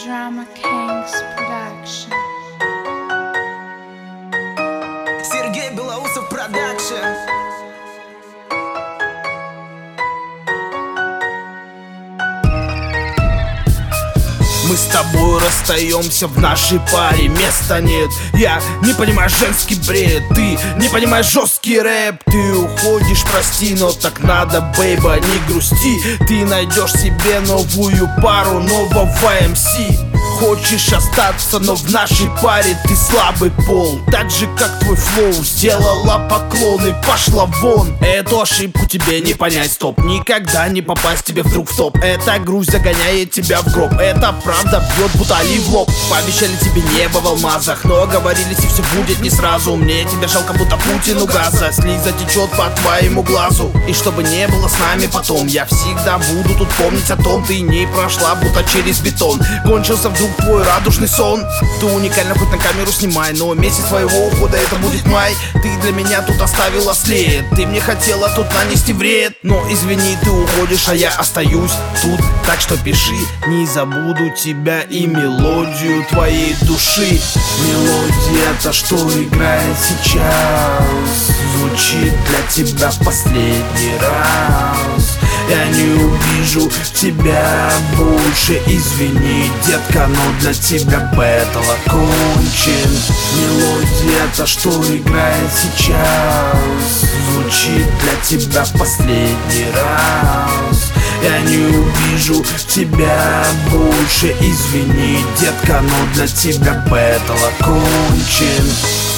Drama Kings Production. Сергей Белоусов Продакшн. Мы с тобой расстаемся, в нашей паре места нет. Я не понимаю женский бред, ты не понимаешь жесткий рэп. Ты уходишь, прости, но так надо, бейба, не грусти. Ты найдешь себе новую пару, нового MC. Хочешь остаться, но в нашей паре ты слабый пол. Так же, как твой флоу, сделала поклон и пошла вон. Эту ошибку тебе не понять, стоп. Никогда не попасть тебе вдруг в топ. Эта грусть загоняет тебя в гроб. Это правда бьет бутали в лоб. Пообещали тебе небо в алмазах, но говорились, и все будет не сразу. Мне тебя жалко, будто Путину газа. Слиза течет по твоему глазу. И чтобы не было с нами потом, я всегда буду тут помнить о том. Ты не прошла, будто через бетон. Кончился вдруг твой радужный сон. Ты уникально, хоть на камеру снимай, но месяц твоего ухода это будет май. Ты для меня тут оставила след. Ты мне хотела тут нанести вред. Но извини, ты уходишь, а я остаюсь тут. Так что пиши, не забуду тебя и мелодию твоей души. Мелодия, то, что играет сейчас, звучит для тебя в последний раз. Я не увижу тебя больше, извини, детка, но для тебя бэтл окончен. Мелодия, то, что играет сейчас, звучит для тебя в последний раз. Я не увижу тебя больше, извини, детка, но для тебя бэтл окончен.